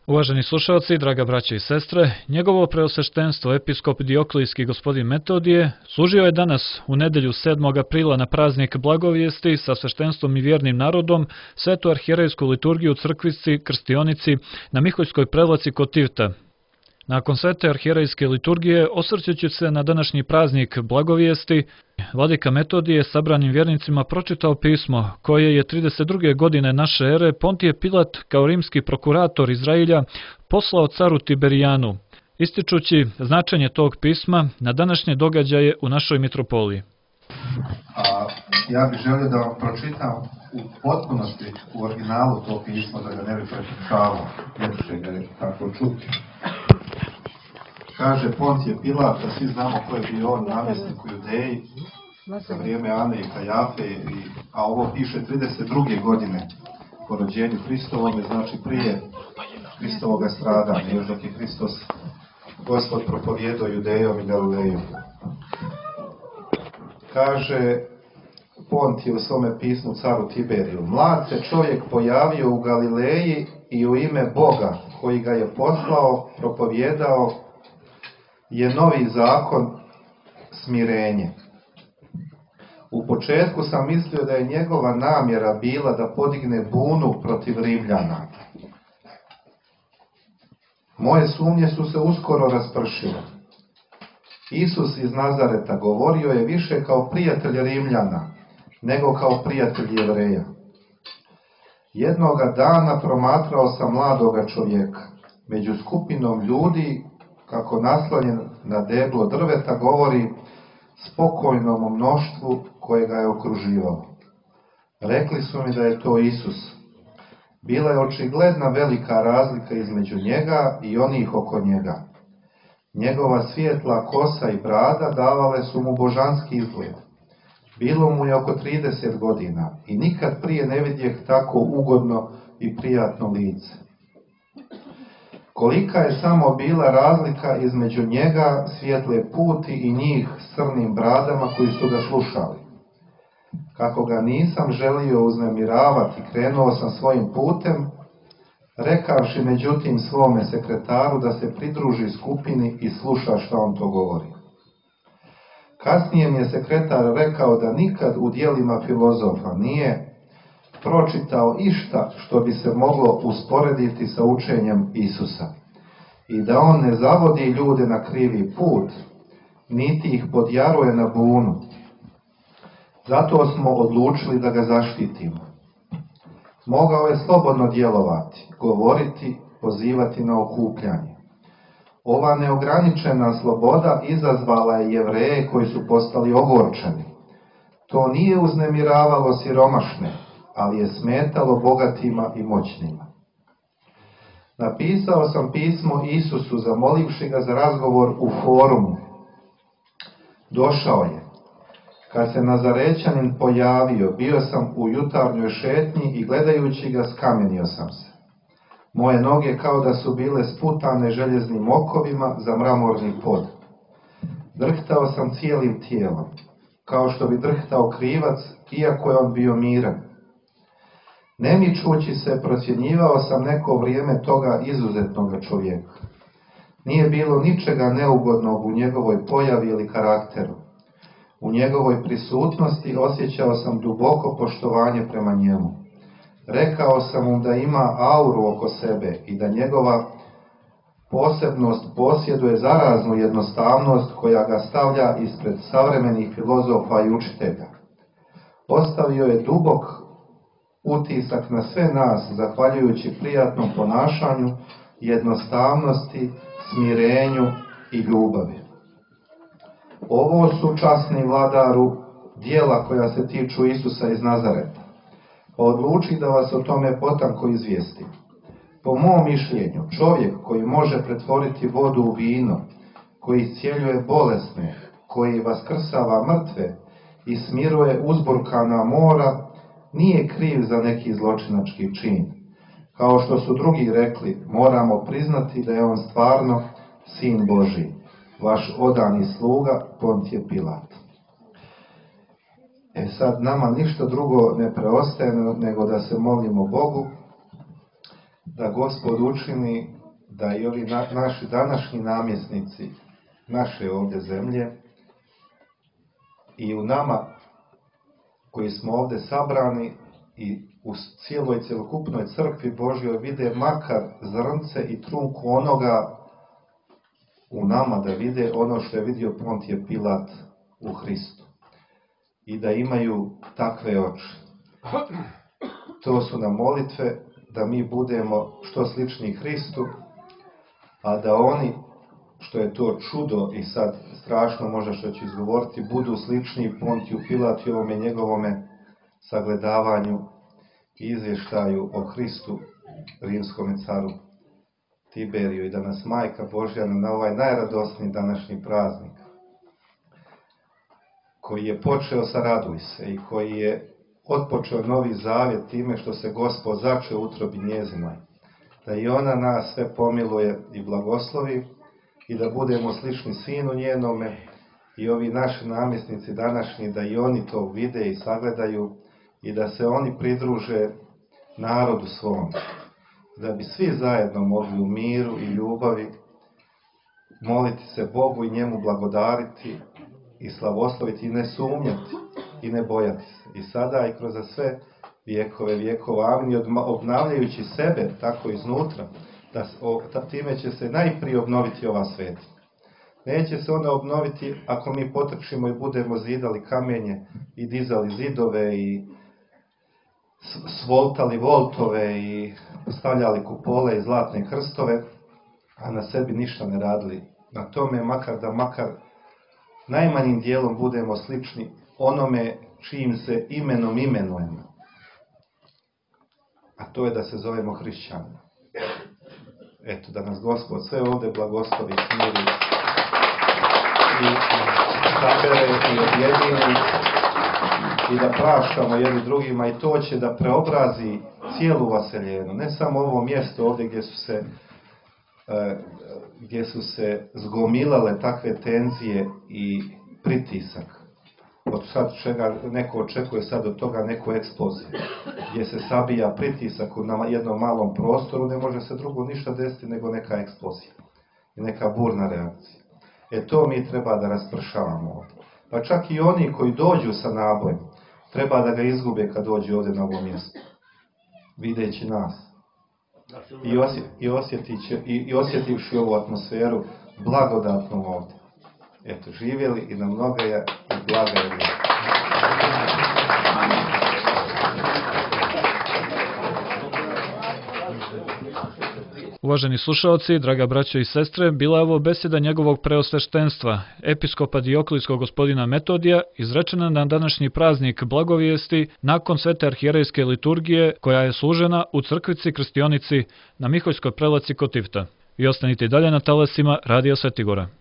Uvaženi slušalci, draga braće i sestre, njegovo preosveštenstvo episkop Dioklijski gospodin Metodije služio je danas u nedelju 7. aprila na praznik Blagovijesti sa sveštenstvom i vjernim narodom svetu arhijerejsku liturgiju u crkvici Krstionici na Miholjskoj prevlaci kod Tivta. Nakon svete arhijerejske liturgije, osvrćući se na današnji praznik Blagovijesti, vladika Metodije sabranim vjernicima pročitao pismo koje je 32. godine naše ere Pontije Pilat kao rimski prokurator Izrailja poslao caru Tiberijanu, ističući značenje tog pisma na današnje događaje u našoj mitropoliji. Ja bih želio da vam pročitam u potpunosti u originalu to pismo, da ga ne bi prepričavao, ljepše ga je tako čuti. Kaže Pontije Pilat, da svi znamo ko je bio on namjesnik u Judeji za vrijeme Ane i Kajafe, a ovo piše 32. godine po rođenju Hristovome, znači prije Hristovoga stradanja, još dok je Hristos Gospod propovijedao Judejom i Galilejom. Kaže Pontije u svome pismu caru Tiberiju: mlad se čovjek pojavio u Galileji i u ime Boga koji ga je poslao propovijedao je novi zakon, smirenje. U početku sam mislio da je njegova namjera bila da podigne bunu protiv Rimljana. Moje sumnje su se uskoro raspršile. Isus iz Nazareta govorio je više kao prijatelj Rimljana nego kao prijatelj Jevreja. Jednoga dana promatrao sam mladoga čovjeka među skupinom ljudi, kako naslonjen na deblo drveta govori spokojnom mnoštvu koje ga je okruživalo. Rekli su mi da je to Isus. Bila je očigledna velika razlika između njega i onih oko njega. Njegova svijetla kosa i brada davale su mu božanski izgled. Bilo mu je oko 30 godina i nikad prije ne vidjeh tako ugodno i prijatno lice. Kolika je samo bila razlika između njega, svijetle puti, i njih s crnim bradama koji su ga slušali. Kako ga nisam želio uznemiravati, krenuo sam svojim putem, rekavši međutim svome sekretaru da se pridruži skupini i sluša što on to govori. Kasnije mi je sekretar rekao da nikad u djelima filozofa nije pročitao išta što bi se moglo usporediti sa učenjem Isusa i da on ne zavodi ljude na krivi put, niti ih podjaruje na bunu. Zato smo odlučili da ga zaštitimo. Mogao je slobodno djelovati, govoriti, pozivati na okupljanje. Ova neograničena sloboda izazvala je Jevreje koji su postali ogorčeni. To nije uznemiravalo siromašne, ali je smetalo bogatima i moćnima. Napisao sam pismo Isusu zamolivši ga za razgovor u forumu. Došao je. Kad se Nazarećanin pojavio, bio sam u jutarnjoj šetnji i gledajući ga skamenio sam se. Moje noge kao da su bile sputane željeznim okovima za mramorni pod. Drhtao sam cijelim tijelom, kao što bi drhtao krivac, iako je on bio miran. Ne mičući se, procjenjivao sam neko vrijeme toga izuzetnoga čovjeka. Nije bilo ničega neugodnog u njegovoj pojavi ili karakteru. U njegovoj prisutnosti osjećao sam duboko poštovanje prema njemu. Rekao sam mu da ima auru oko sebe i da njegova posebnost posjeduje zaraznu jednostavnost koja ga stavlja ispred savremenih filozofa i učitelja. Ostavio je dubok utisak na sve nas, zahvaljujući prijatnom ponašanju, jednostavnosti, smirenju i ljubavi. Ovo su, časni vladaru, djela koja se tiču Isusa iz Nazareta. Odluči da vas o tome potanko izvijestim. Po mom mišljenju, čovjek koji može pretvoriti vodu u vino, koji iscijeljuje bolesne, koji vaskrsava mrtve i smiruje uzburkana mora, nije kriv za neki zločinački čin. Kao što su drugi rekli, moramo priznati da je on stvarno Sin Božji, vaš odani sluga Pontije Pilat. Sad nama ništa drugo ne preostaje nego da se molimo Bogu da Gospod učini da i ovi naši današnji namjesnici naše ovdje zemlje i u nama koji smo ovdje sabrani i u cijeloj cjelokupnoj crkvi Božjoj vide makar zrnce i trunku onoga u nama, da vide ono što je vidio Pontije Pilat u Hristu i da imaju takve oči. To su nam molitve da mi budemo što slični Hristu, a da oni, što je to čudo i sad strašno možda što ću izgovoriti, budu slični Pontiju Pilatu i ovome njegovome sagledavanju i izvještaju o Hristu, rimskom caru Tiberiju, i da nas Majka Božja na ovaj najradosniji današnji praznik, koji je počeo sa raduj se i koji je otpočeo novi zavjet time što se Gospod začeo u utrobi njezinoj, da i ona nas sve pomiluje i blagoslovi i da budemo slični Sinu njenome, i ovi naši namjesnici današnji, da i oni to vide i sagledaju i da se oni pridruže narodu svom, da bi svi zajedno mogli u miru i ljubavi moliti se Bogu i njemu blagodariti i slavosloviti i ne sumnjati i ne bojati se. I sada i kroz sve vjekove vjekova, amin, obnavljajući sebe tako iznutra, time će se najprije obnoviti ova svetinja. Neće se ona obnoviti ako mi potrčimo i budemo zidali kamenje i dizali zidove i svoltali voltove i stavljali kupole i zlatne krstove, a na sebi ništa ne radili. Na tome makar najmanjim dijelom budemo slični onome čijim se imenom imenujemo. A to je da se zovemo hrišćani. Eto, da nas Gospod sve ovdje blagoslovi, smiri i sabere i objedini i da praštamo jedni drugima, i to će da preobrazi cijelu Vaseljenu, ne samo ovo mjesto ovdje gdje su se zgomilale takve tenzije i pritisak. Od sad čega neko očekuje sad od toga neku eksploziju, gdje se sabija pritisak na jednom malom prostoru, ne može se drugo ništa desiti nego neka eksplozija i neka burna reakcija. To mi treba da raspršavamo ovdje. Pa čak i oni koji dođu sa nabojem, treba da ga izgube kad dođu ovdje na ovo mjesto, videći nas. I osjetivši ovu atmosferu blagodatnu ovdje. Eto, živjeli i na mnogaja i blaga je. Uvaženi slušalci, draga braćo i sestre, bila je ovo beseda njegovog preosveštenstva, episkopa Dioklijskog gospodina Metodija, izrečena na današnji praznik Blagovijesti nakon svete arhijerejske liturgije koja je služena u crkvici Krstionici na Miholjskoj prelaci kod Tivta. I ostanite dalje na talasima Radija Svetigora.